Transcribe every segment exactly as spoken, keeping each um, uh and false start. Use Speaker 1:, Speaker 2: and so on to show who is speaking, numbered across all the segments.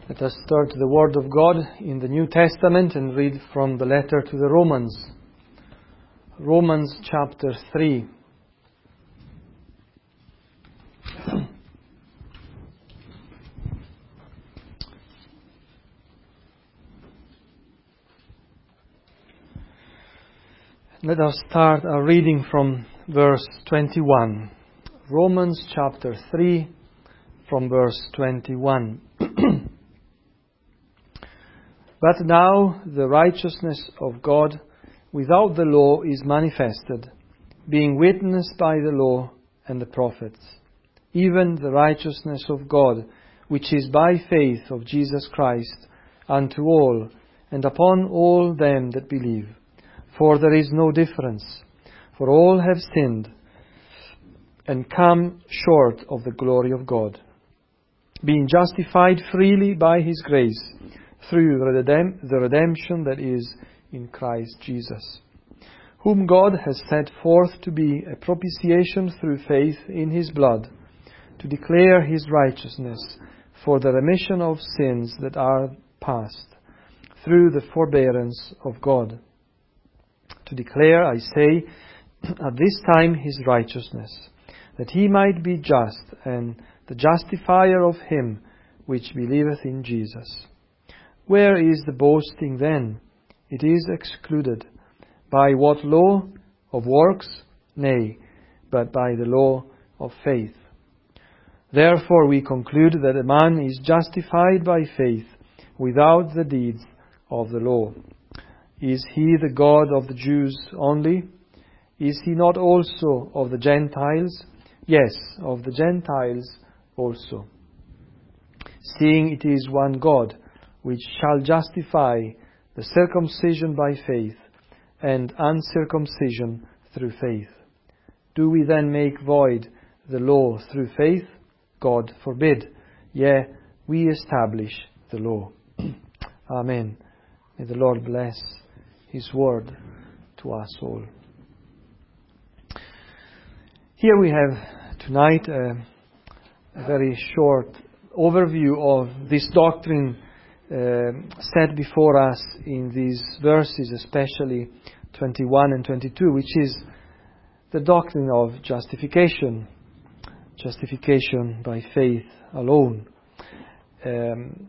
Speaker 1: Let us turn to the Word of God in the New Testament and read from the letter to the Romans. Romans chapter three. Let us start our reading from verse twenty-one. Romans chapter three from verse twenty-one. But now the righteousness of God without the law is manifested, being witnessed by the law and the prophets, even the righteousness of God, which is by faith of Jesus Christ, unto all, and upon all them that believe. For there is no difference, for all have sinned, and come short of the glory of God, being justified freely by His grace, through the redemption that is in Christ Jesus, whom God has set forth to be a propitiation through faith in His blood, to declare His righteousness for the remission of sins that are past, through the forbearance of God. To declare, I say, at this time His righteousness, that He might be just and the justifier of him which believeth in Jesus. Where is the boasting then? It is excluded. By what law? Of works? Nay, but by the law of faith. Therefore we conclude that a man is justified by faith without the deeds of the law. Is he the God of the Jews only? Is he not also of the Gentiles? Yes, of the Gentiles also. Seeing it is one God, which shall justify the circumcision by faith, and uncircumcision through faith. Do we then make void the law through faith? God forbid. Yea, we establish the law. Amen. May the Lord bless His word to us all. Here we have tonight a, a very short overview of this doctrine uh, set before us in these verses, especially twenty-one and twenty-two, which is the doctrine of justification. Justification by faith alone. Um,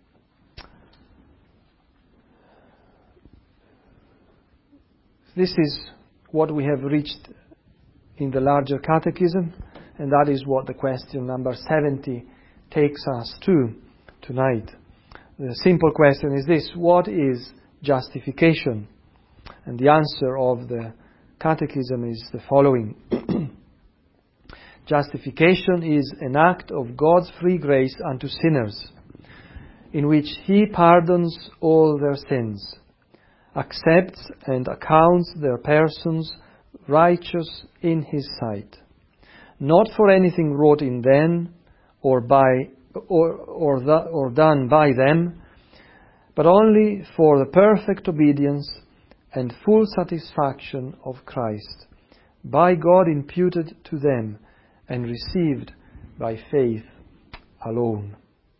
Speaker 1: This is what we have reached in the larger catechism, and that is what the question number seventy takes us to tonight. The simple question is this: what is justification? And the answer of the catechism is the following. Justification is an act of God's free grace unto sinners, in which He pardons all their sins, accepts and accounts their persons righteous in His sight, not for anything wrought in them or by or or, the, or done by them, but only for the perfect obedience and full satisfaction of Christ, by God imputed to them and received by faith alone.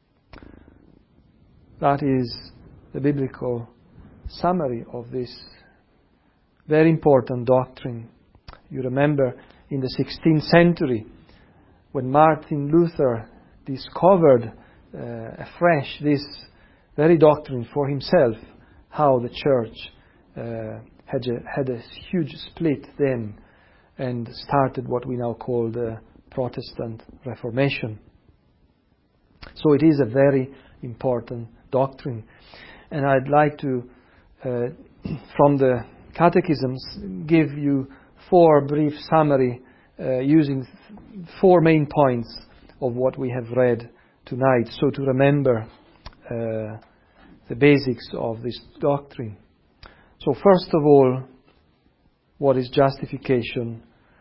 Speaker 1: That is the biblical summary of this very important doctrine. You remember in the sixteenth century when Martin Luther discovered uh, afresh this very doctrine for himself, how the church uh, had, a, had a huge split then and started what we now call the Protestant Reformation. So it is a very important doctrine. And I'd like to Uh, from the catechisms, give you four brief summary uh, using th- four main points of what we have read tonight, so to remember uh, the basics of this doctrine. So first of all, what is justification?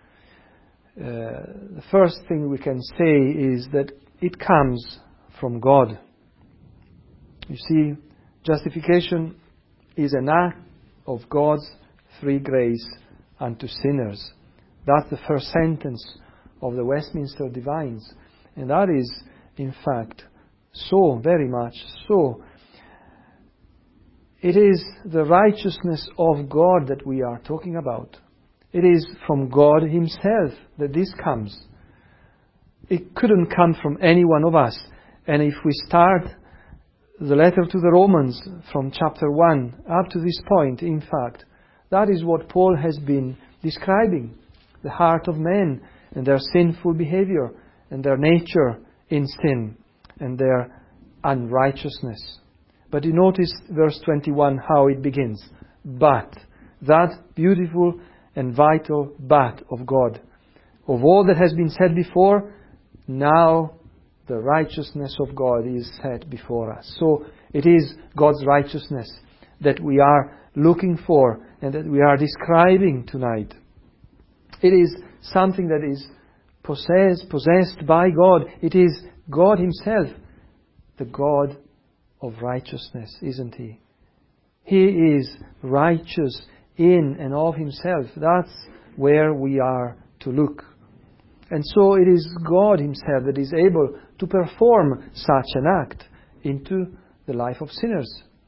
Speaker 1: Uh, the first thing we can say is that it comes from God. You see, justification is an act of God's free grace unto sinners. That's the first sentence of the Westminster Divines. And that is, in fact, So, very much so. It is the righteousness of God that we are talking about. It is from God Himself that this comes. It couldn't come from any one of us. And if we start the letter to the Romans from chapter one up to this point, in fact, that is what Paul has been describing. The heart of men and their sinful behavior and their nature in sin and their unrighteousness. But you notice verse twenty-one how it begins. But, that beautiful and vital but of God. Of all that has been said before, now the righteousness of God is set before us. So it is God's righteousness that we are looking for and that we are describing tonight. It is something that is possessed, possessed by God. It is God Himself, the God of righteousness, isn't He? He is righteous in and of Himself. That's where we are to look. And so it is God Himself that is able to perform such an act into the life of sinners.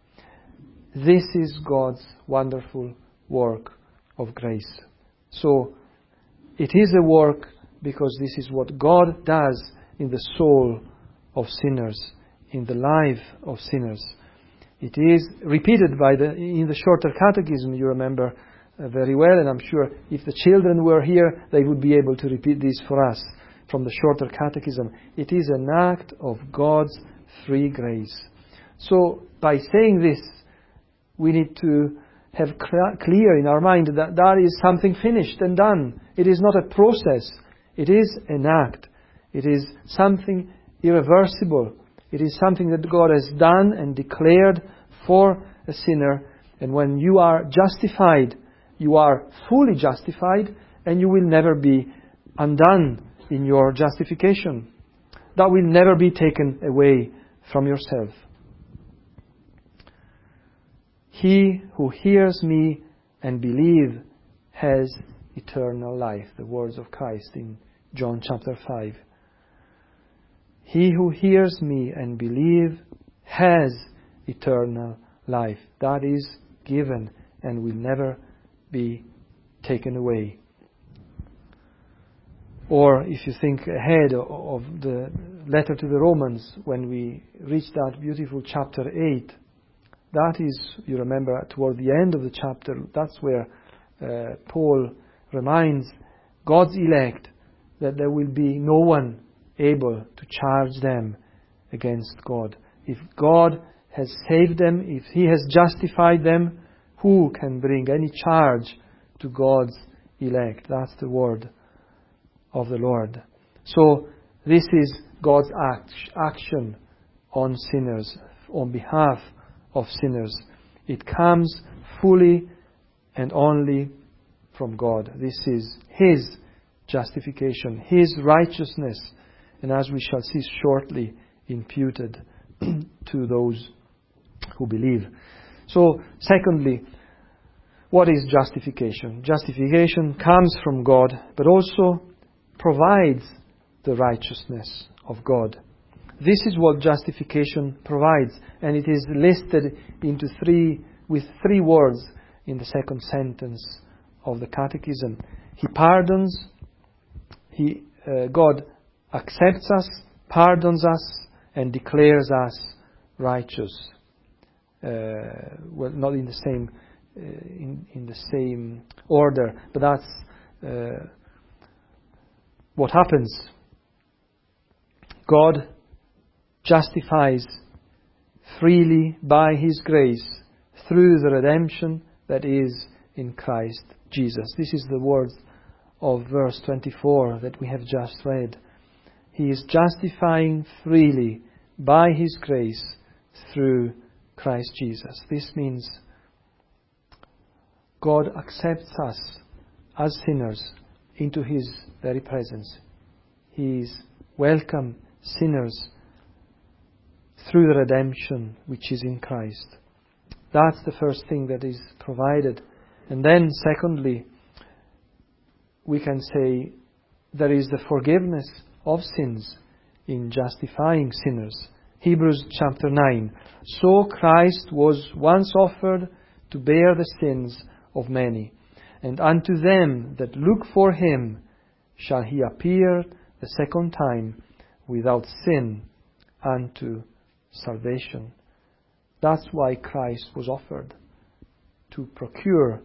Speaker 1: This is God's wonderful work of grace. So it is a work because this is what God does in the soul of sinners, in the life of sinners. It is repeated by the in the shorter catechism, you remember uh, very well, and I'm sure if the children were here, they would be able to repeat this for us from the shorter catechism. It is an act of God's free grace. So by saying this, we need to have cl- clear in our mind that that is something finished and done. It is not a process. It is an act. It is something irreversible. It is something that God has done and declared for a sinner. And when you are justified, you are fully justified, and you will never be undone in your justification. That will never be taken away from yourself. He who hears me and believes has eternal life. The words of Christ in John chapter five. He who hears me and believes has eternal life. That is given and will never be taken away. Or if you think ahead of the letter to the Romans, when we reach that beautiful chapter eight, that is, you remember, toward the end of the chapter, that's where uh, Paul reminds God's elect that there will be no one able to charge them against God. If God has saved them, if He has justified them, who can bring any charge to God's elect? That's the word of the Lord. So this is God's act, action on sinners, on behalf of sinners. It comes fully and only from God. This is His justification, His righteousness, and as we shall see shortly, imputed to those who believe. So, secondly, what is justification? Justification comes from God, but also provides the righteousness of God. This is what justification provides, and it is listed into three with three words in the second sentence of the Catechism. He pardons, He uh, God accepts us, pardons us, and declares us righteous. Uh, well, not in the same uh, in in the same order, but that's uh, what happens. God justifies freely by His grace through the redemption that is in Christ Jesus. This is the words of verse twenty-four that we have just read. He is justifying freely by His grace through Christ Jesus. This means God accepts us as sinners into His very presence. He is welcome sinners through the redemption which is in Christ. That's the first thing that is provided. And then secondly, we can say there is the forgiveness of sins in justifying sinners. Hebrews chapter nine. So Christ was once offered to bear the sins of many, and unto them that look for him shall he appear the second time without sin unto salvation. That's why Christ was offered, to procure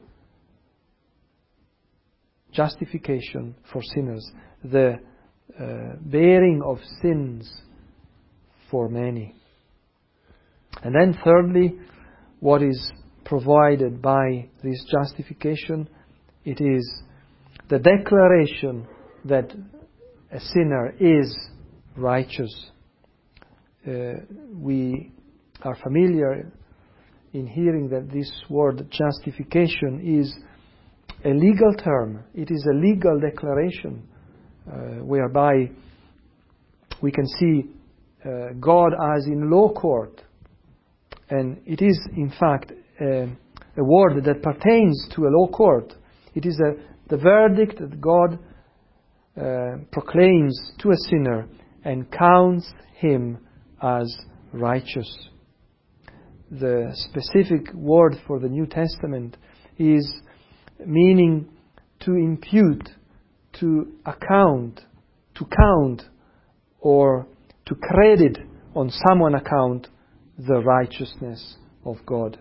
Speaker 1: justification for sinners, the uh, bearing of sins for many. And then thirdly, what is provided by this justification? It is the declaration that a sinner is righteous. Uh, we are familiar in hearing that this word justification is a legal term. It is a legal declaration uh, whereby we can see uh, God as in law court. And it is, in fact, a, a word that pertains to a law court. It is a, the verdict that God uh, proclaims to a sinner and counts him as righteous. The specific word for the New Testament is meaning to impute, to account, to count, or to credit on someone account the righteousness of God.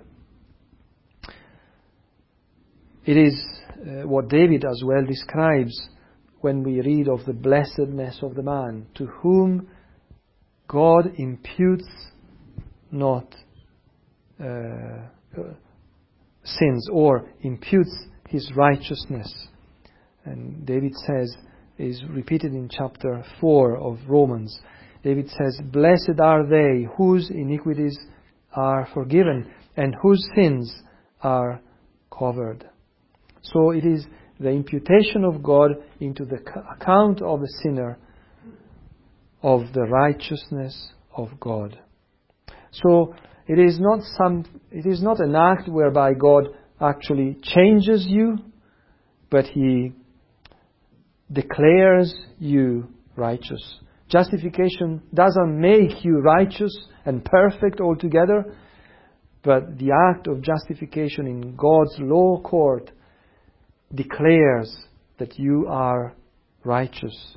Speaker 1: It is uh, what David as well describes when we read of the blessedness of the man to whom God imputes not uh, sins, or imputes his righteousness. And David says, is repeated in chapter four of Romans. David says, "Blessed are they whose iniquities are forgiven and whose sins are covered." So it is the imputation of God into the account of the sinner of the righteousness of God. So it is not some, it is not an act whereby God actually changes you, but He declares you righteous. Justification doesn't make you righteous and perfect altogether, but the act of justification in God's law court declares that you are righteous.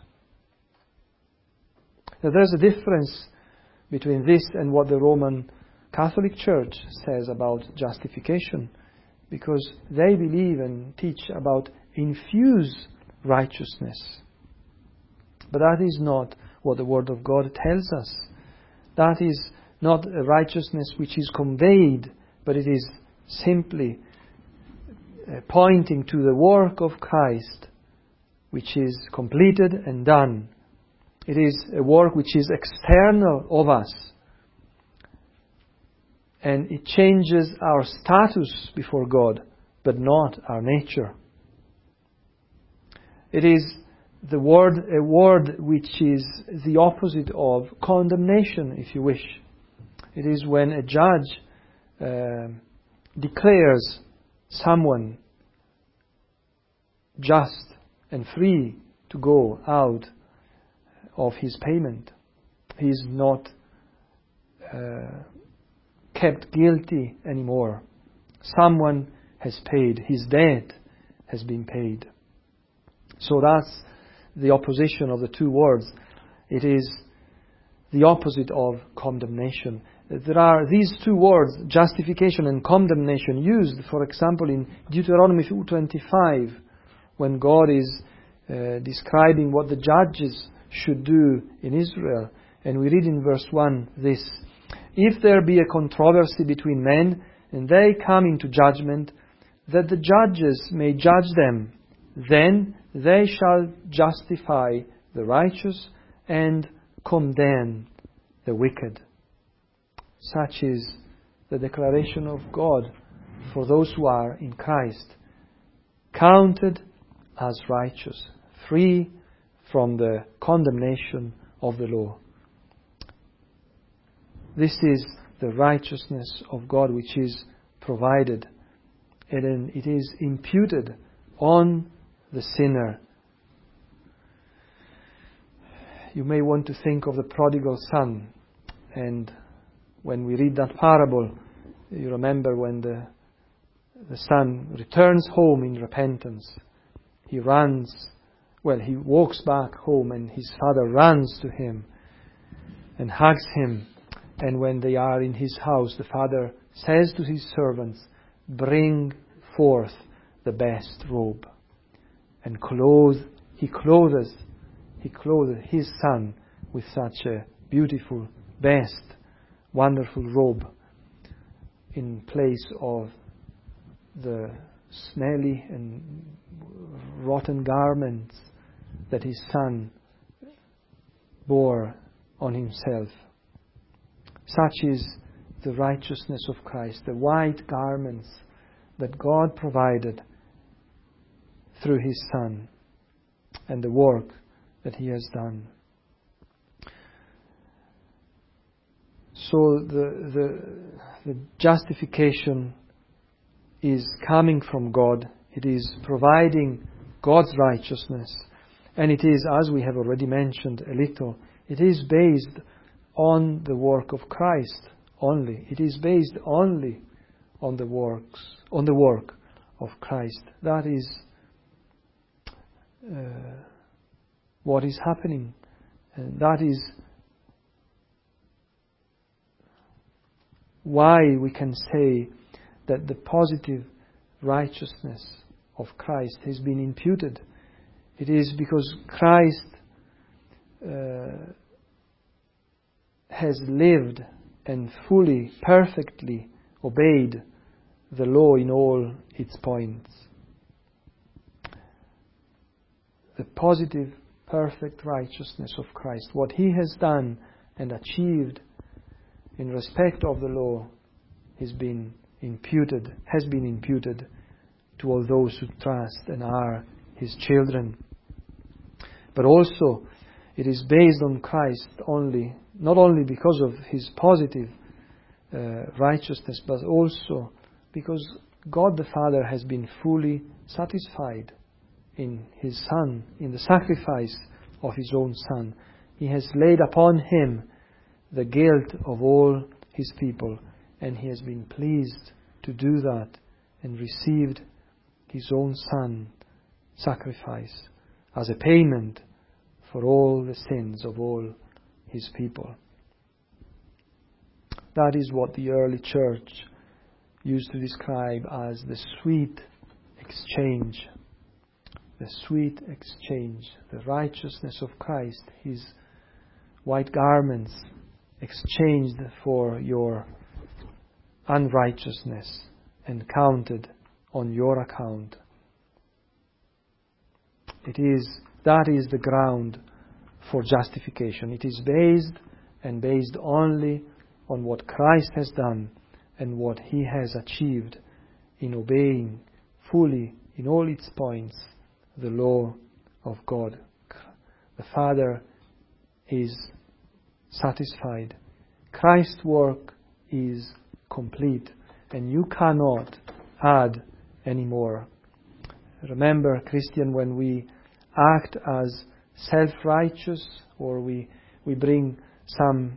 Speaker 1: Now there's a difference between this and what the Roman Catholic Church says about justification, because they believe and teach about infused righteousness. But that is not what the Word of God tells us. That is not a righteousness which is conveyed, but it is simply uh, pointing to the work of Christ, which is completed and done. It is a work which is external of us, and it changes our status before God, but not our nature. It is the word, a word which is the opposite of condemnation, if you wish. It is when a judge uh, declares someone just and free to go out of his payment. He is not uh, kept guilty anymore. Someone has paid. His debt has been paid. So that's the opposition of the two words. It is the opposite of condemnation. There are these two words, justification and condemnation, used, for example, in Deuteronomy twenty-five, when God is uh, describing what the judges should do in Israel. And we read in verse one this: "If there be a controversy between men, and they come into judgment, that the judges may judge them, then they shall justify the righteous and condemn the wicked." Such is the declaration of God for those who are in Christ, counted as righteous, free from the condemnation of the law. This is the righteousness of God which is provided, and it is imputed on the sinner. You may want to think of the prodigal son. And when we read that parable, you remember when the, the son returns home in repentance. He runs, well, he walks back home and his father runs to him and hugs him. And when they are in his house, the father says to his servants, "Bring forth the best robe." And clothe, he clothes, he clothes his son with such a beautiful, best, wonderful robe in place of the smelly and rotten garments that his son bore on himself. Such is the righteousness of Christ, the white garments that God provided through his Son and the work that he has done. So the, the, the justification is coming from God. It is providing God's righteousness. And it is, as we have already mentioned a little, it is based on the work of Christ only. It is based only on the works, on the work of Christ. That is uh, what is happening. And that is why we can say that the positive righteousness of Christ has been imputed. It is because Christ uh, has lived and fully, perfectly obeyed the law in all its points. The positive, perfect righteousness of Christ, what he has done and achieved in respect of the law, has been imputed, has been imputed to all those who trust and are his children. But also, it is based on Christ only, not only because of his positive uh, righteousness, but also because God the Father has been fully satisfied in his Son, in the sacrifice of his own Son. He has laid upon him the guilt of all his people, and he has been pleased to do that and received his own Son sacrifice as a payment for all the sins of all his people. That is what the early church used to describe as the sweet exchange. The sweet exchange, the righteousness of Christ, his white garments exchanged for your unrighteousness and counted on your account. It is, that is the ground for justification. It is based and based only on what Christ has done and what he has achieved in obeying fully in all its points the law of God. The Father is satisfied. Christ's work is complete, and you cannot add any more. Remember, Christian, when we act as self-righteous, or we, we bring some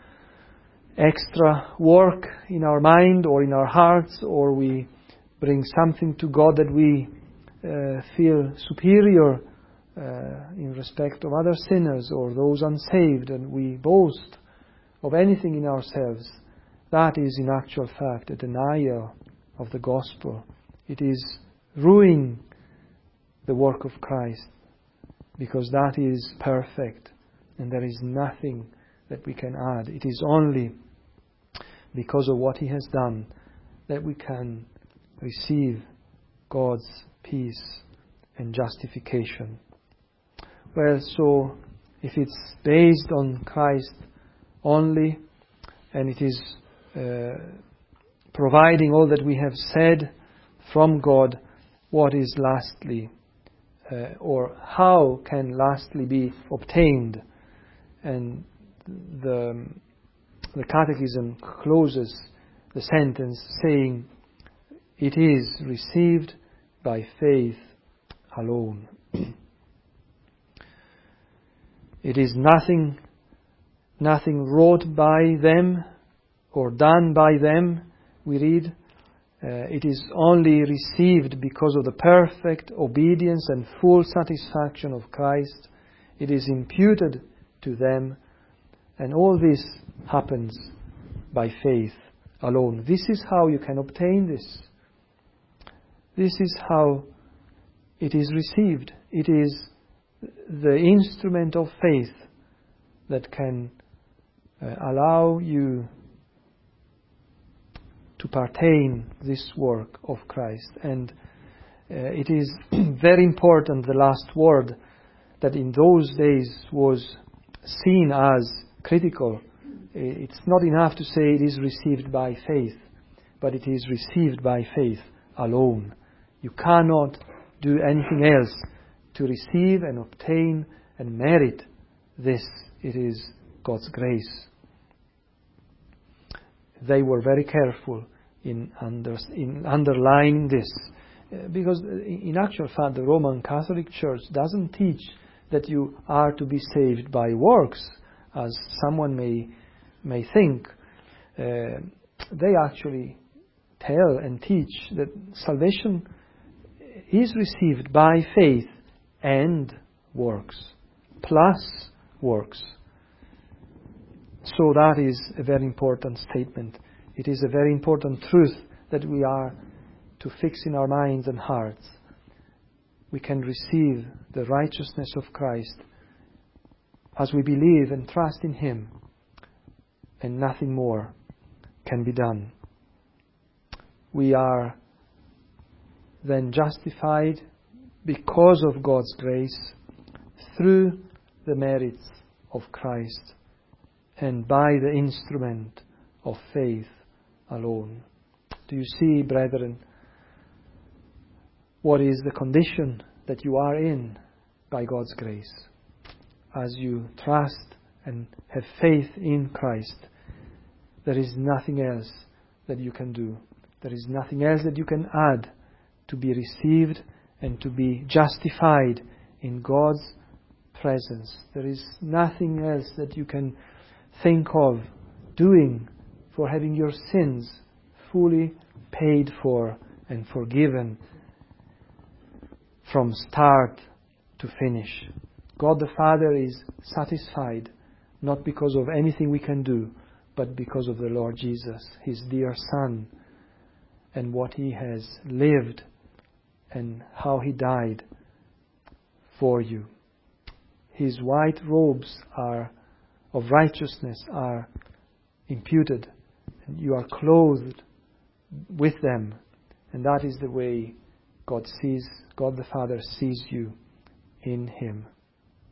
Speaker 1: extra work in our mind or in our hearts, or we bring something to God that we uh, feel superior uh, in respect of other sinners or those unsaved, and we boast of anything in ourselves, that is in actual fact a denial of the gospel. It is ruining the work of Christ, because that is perfect and there is nothing that we can add. It is only because of what he has done that we can receive God's peace and justification. Well, so if it's based on Christ only, and it is uh, providing all that we have said from God, what is lastly, uh, or how can lastly be obtained? And the, the Catechism closes the sentence saying, it is received by faith alone. It is nothing nothing wrought by them or done by them, we read. Uh, it is only received because of the perfect obedience and full satisfaction of Christ. It is imputed to them, and all this happens by faith alone. This is how you can obtain this. This is how it is received. It is the instrument of faith that can uh, allow you to partake this work of Christ. And uh, it is very important, the last word, that in those days was seen as critical. It's not enough to say it is received by faith, but it is received by faith alone. You cannot do anything else to receive and obtain and merit this. It is God's grace. They were very careful in, under, in underlining this, uh, because in actual fact the Roman Catholic Church doesn't teach that you are to be saved by works, as someone may may think. Uh, they actually tell and teach that salvation is received by faith and works, plus works. So that is a very important statement. It is a very important truth that we are to fix in our minds and hearts. We can receive the righteousness of Christ as we believe and trust in Him, and nothing more can be done. We are then justified because of God's grace through the merits of Christ and by the instrument of faith alone. Do you see, brethren, what is the condition that you are in by God's grace? As you trust and have faith in Christ, there is nothing else that you can do. There is nothing else that you can add to be received and to be justified in God's presence. There is nothing else that you can think of doing for having your sins fully paid for and forgiven from start to finish. God the Father is satisfied, not because of anything we can do, but because of the Lord Jesus, His dear Son, and what He has lived and how He died for you. His white robes are of righteousness are imputed, and you are clothed with them, and that is the way God sees, God the Father sees you in Him.